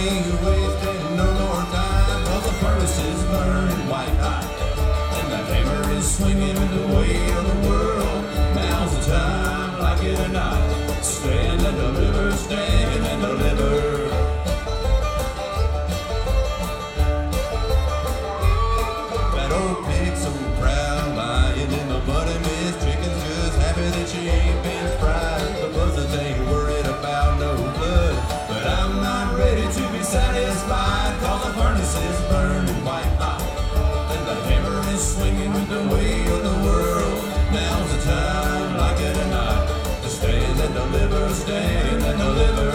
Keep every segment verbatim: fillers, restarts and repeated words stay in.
ain't wasting no more time, 'cause the furnace is burning white hot, and the hammer is swinging the weight of the world. Now's the time, like it or not. Stand and deliver, stand and deliver. That old pig so proud, lying in the muddy mist. Chicken's just happy that she ain't been fried. The buzzards ain't worried about no blood, but I'm not ready to be satisfied, 'cause the furnace is burning white hot, and the hammer is swinging with the weight of the world. Now's the time, like it or not, to stand and deliver, stand and deliver.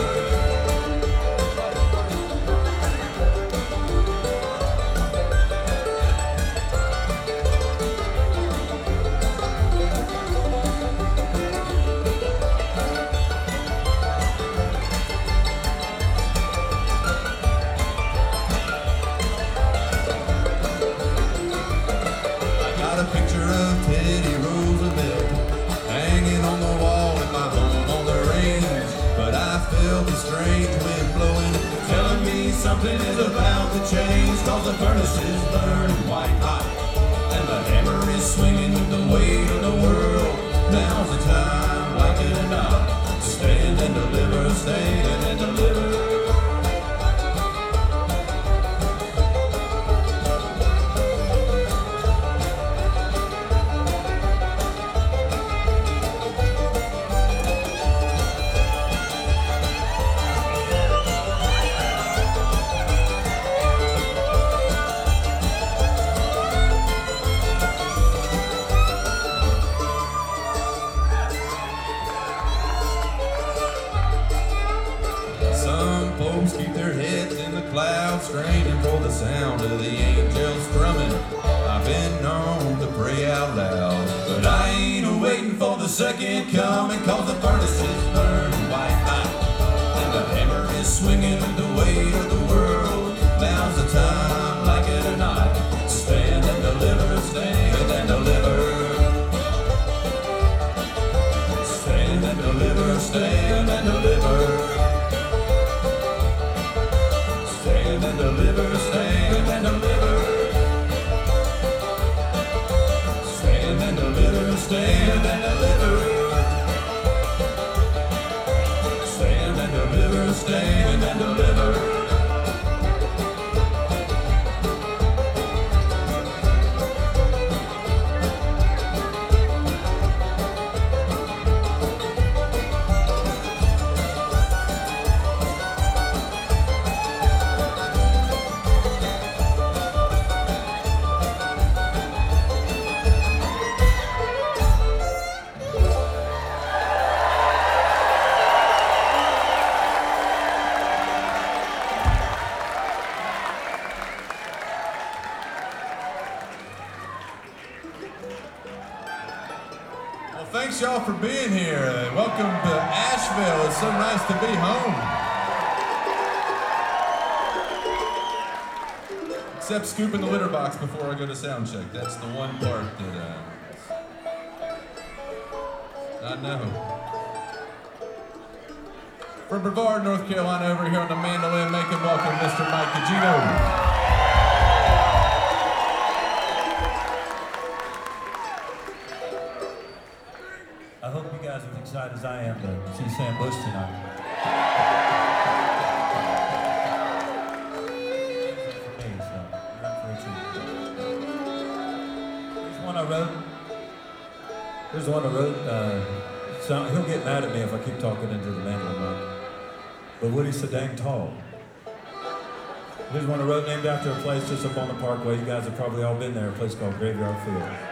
A picture of Teddy Roosevelt hanging on the wall in my home on the range, but I felt the strange wind blowing, telling me something is about to change, 'cause the furnace is burning white hot, and the hammer is swinging with the weight of the world. Now's the time, like it or not, to stand and deliver, stand and deliver. Some folks keep their heads in the clouds, straining for the sound of the angels strumming. I've been known to pray out loud, but I ain't waiting for the second coming, 'cause the furnace is burning white hot, and the hammer is swinging with the weight of the world. Now's the time, like it or not, stand and deliver, stand and deliver. Stand and deliver, stand and deliver. Stand and deliver, stand and deliver. Stand and deliver, stand and deliver. Stand and deliver, stand and deliver. Well, thanks y'all for being here. Welcome to Asheville. It's so nice to be home. Except scooping the litter box before I go to sound check. That's the one part that uh, I know. From Brevard, North Carolina, over here on the mandolin, make him welcome Mister Mike Gugino. I hope you guys are as excited as I am to see Sam Bush tonight. For me, so you're up for a treat. Here's one I wrote. Here's one I wrote. Uh, so he'll get mad at me if I keep talking into the mandolin mic. But Woody's so dang tall. Here's one I wrote named after a place just up on the parkway. You guys have probably all been there, a place called Graveyard Field.